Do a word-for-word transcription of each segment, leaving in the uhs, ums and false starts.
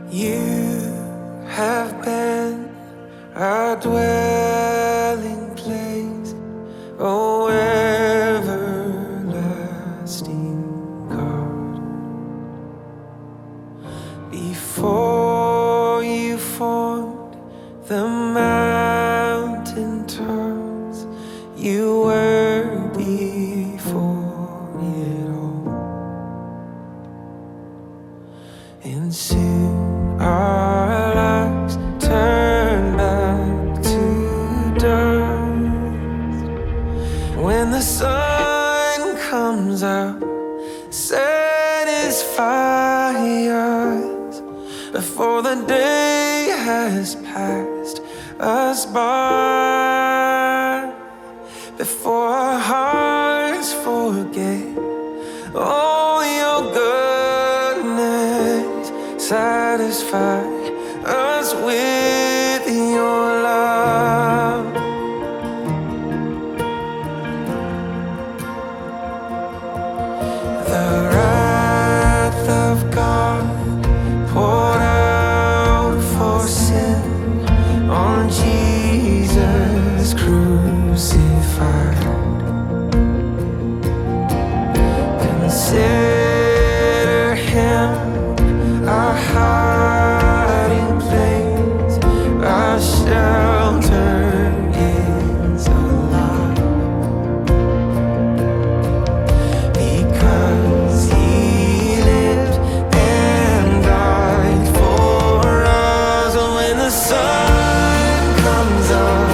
You have been our dwelling place, oh everlasting God. Before you formed the mountain tops, you were before it all. And soon our lives turn back to dust. When the sun comes out, satisfy us before the day has passed us by, before our hearts forget all your goodness. Satisfy us with your love. The wrath of God poured out for sin on Jesus crucified. Consider him our hiding place, our shelter is alive, because he lived and died for us. When the sun comes up,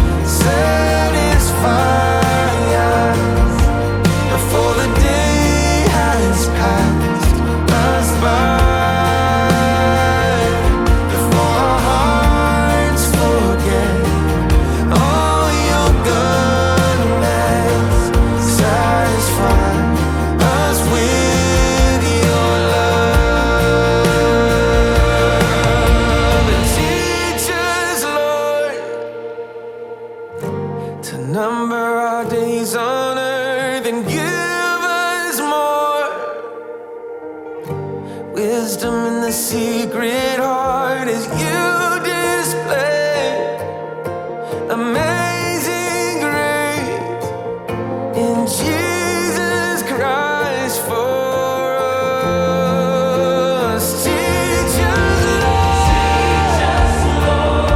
satisfy us before the day has passed us by. To number our days on earth and give us more wisdom in the secret heart as you display amazing grace in Jesus Christ for us. Teach us, Lord.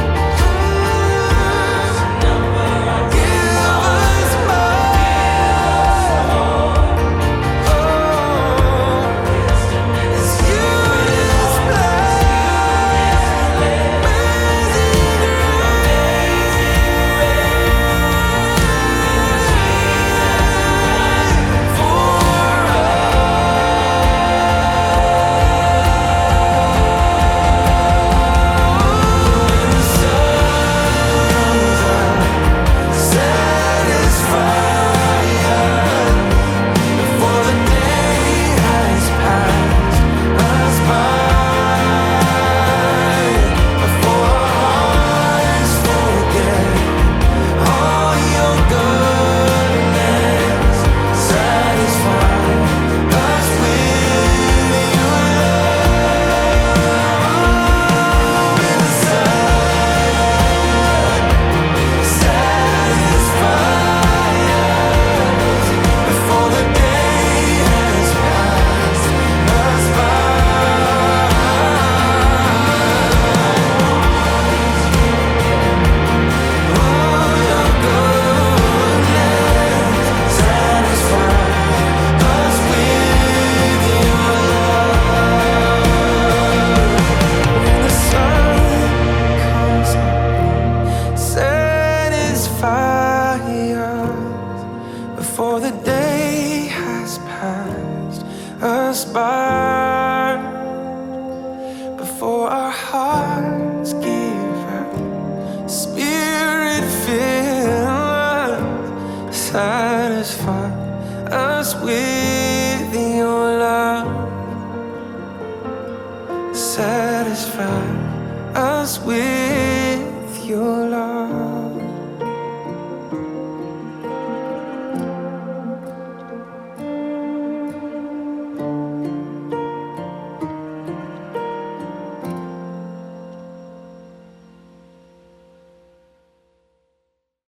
Before the day has passed us by, before our hearts give out, Spirit fill us, satisfy us with your love, satisfy us with your